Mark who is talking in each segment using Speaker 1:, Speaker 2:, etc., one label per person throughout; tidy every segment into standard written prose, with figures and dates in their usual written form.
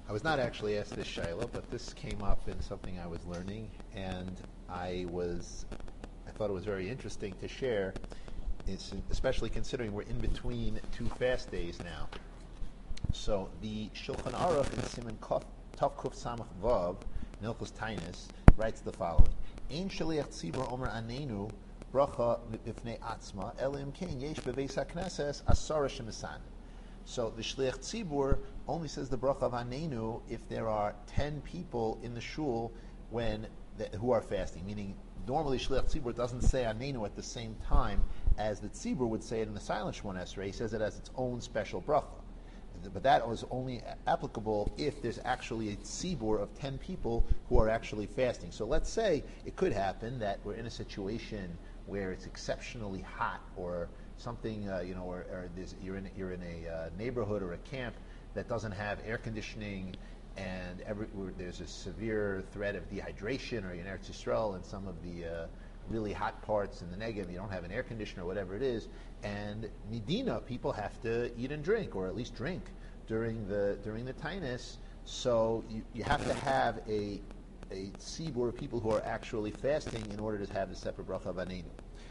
Speaker 1: I was not actually asked this Shaila, but this came up in something I was learning, and I thought it was very interesting to share, especially considering we're in between two fast days now. So the Shulchan Aruch in Siman Tav Kuf Samach Vav, Milchus Tainis, writes the following: Ein shaliach tzibur omer anenu bracha b'fnei atzma elim kein yesh beveis hakneses asara shemisan. So the Shliach Tzibur only says the bracha of Anenu if there are 10 people in the shul who are fasting. Meaning, normally Shliach Tzibur doesn't say Anenu at the same time as the Tzibur would say it in the silent Shemon Esrei. He says it as its own special bracha. But that was only applicable if there's actually a tzibur of 10 people who are actually fasting. So let's say it could happen that we're in a situation where it's exceptionally hot, or something, or you're in a neighborhood or a camp that doesn't have air conditioning, and there's a severe threat of dehydration, or in Eretz Yisrael and some of the really hot parts in the Negev, you don't have an air conditioner or whatever it is, and Medina, people have to eat and drink, or at least drink during the Tainus. So you have to have a tzibur of people who are actually fasting in order to have the separate bracha of Anenu.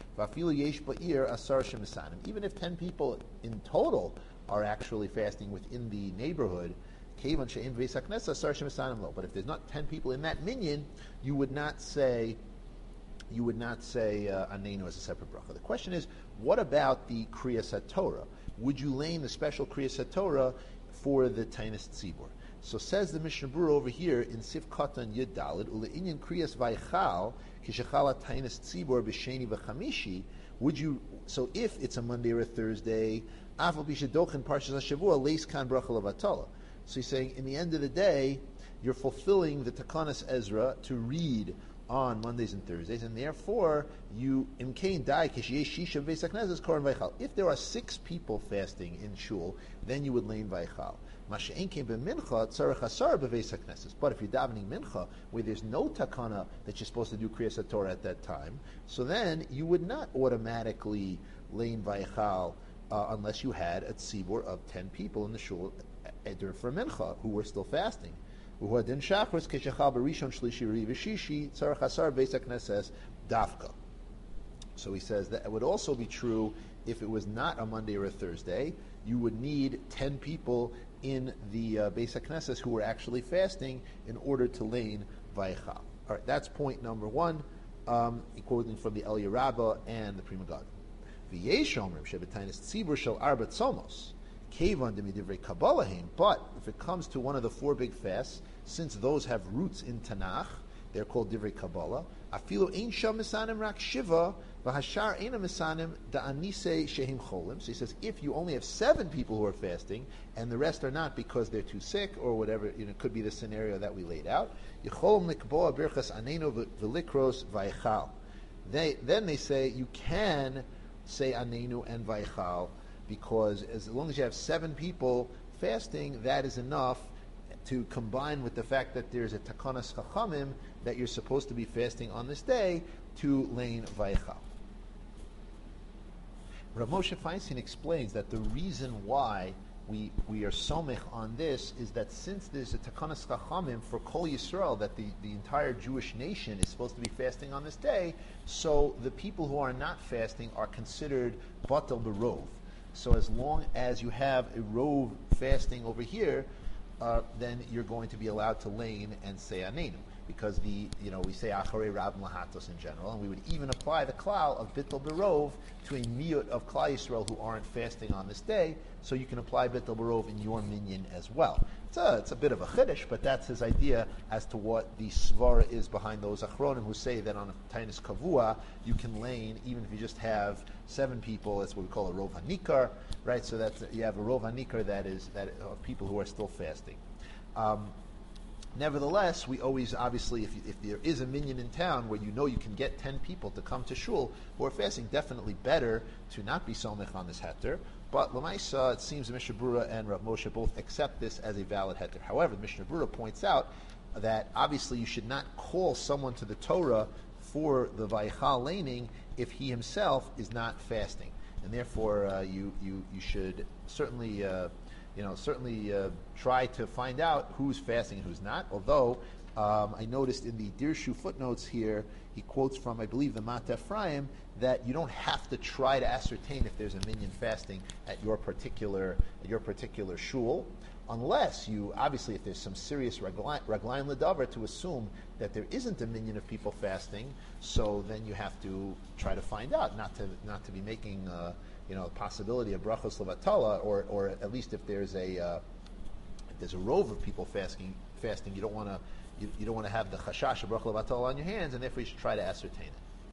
Speaker 1: Even if 10 people in total are actually fasting within the neighborhood, but if there's not 10 people in that minyan, you would not say Anenu as a separate bracha. The question is, what about the Kriyas HaTorah? Would you lane the special Kriyas HaTorah for the Tainus Tzibur? So says the Mishnah Berurah over here in Sif Katan Yud Daled, Ule'inyan Kriyas Vaychal Kishachala Tainus Tzibur B'Sheni V'Chamishi. So if it's a Monday or a Thursday, Afal B'Shadochin Parshas HaShavua Leis Kan Bracha Levatala. So he's saying, in the end of the day, you're fulfilling the Takanas Ezra to read on Mondays and Thursdays, and therefore you imkain dai kishiyesh shisha v'esaknezes koran vaychal. If there are 6 people fasting in shul, then you would lane vaychal. Masha'en came b'mincha tzarech asar b'vesaknezes. But if you're davening mincha, where there's no takana that you're supposed to do kriyas haTorah at that time, so then you would not automatically lane vaychal unless you had a tzibur of 10 people in the shul for mincha who were still fasting. So he says that it would also be true if it was not a Monday or a Thursday. You would need 10 people in the Beis HaKnesses who were actually fasting in order to lane Vaychal. All right, that's point number 1, quoting from the Eliyah Rabbah and the Pri Megadim. V'yesh omrim shebetainis tzibur shel arba tzomos. But if it comes to one of the 4 big fasts, since those have roots in Tanakh, they're called Divrei Kabbalah. Afilu ein sham misanim rak shiva, v'hashar eina misanim da'anise shehim cholim. So he says, if you only have 7 people who are fasting, and the rest are not because they're too sick or whatever, it could be the scenario that we laid out. Yicholim likboa birchas anenu v'likros vaychal. Then they say you can say anenu and vaychal, because as long as you have 7 people fasting, that is enough to combine with the fact that there's a takanas chachamim that you're supposed to be fasting on this day to lane vaychal. Rav Moshe Feinstein explains that the reason why we are somech on this is that since there's a takanas chachamim for Kol Yisrael, that the entire Jewish nation is supposed to be fasting on this day, so the people who are not fasting are considered batel berov. So as long as you have a rov fasting over here, then you're going to be allowed to lane and say anenu, because we say acharei rab lahatos in general, and we would even apply the klal of bittul berov to a miyut of Klal Yisrael who aren't fasting on this day. So you can apply bittul berov in your minyan as well. It's a bit of a chiddush, but that's his idea as to what the svara is behind those achronim who say that on a tainus kavua you can lane even if you just have 7 people. That's what we call a rov hanikar, right? So that you have a rov hanikar that of people who are still fasting. Nevertheless, we always, obviously, if there is a minyan in town where you can get 10 people to come to shul who are fasting, definitely better to not be somech on this heter. But Lamaisa, it seems the Mishnah Berurah and Rav Moshe both accept this as a valid heter. However, the Mishnah Berurah points out that obviously you should not call someone to the Torah for the Vaychal laning if he himself is not fasting. And therefore, you should certainly certainly try to find out who's fasting and who's not. Although I noticed in the Dirshu footnotes here, he quotes from, I believe, the Mat Ephraim, that you don't have to try to ascertain if there's a minyan fasting at your particular shul, unless you, obviously, if there's some serious reglain ledavar to assume that there isn't a minyan of people fasting, so then you have to try to find out, not to be making a possibility of brachos levatala, or at least if there's a rove of people fasting, you don't want to have the chashash of brachos levatala on your hands, and therefore you should try to ascertain it.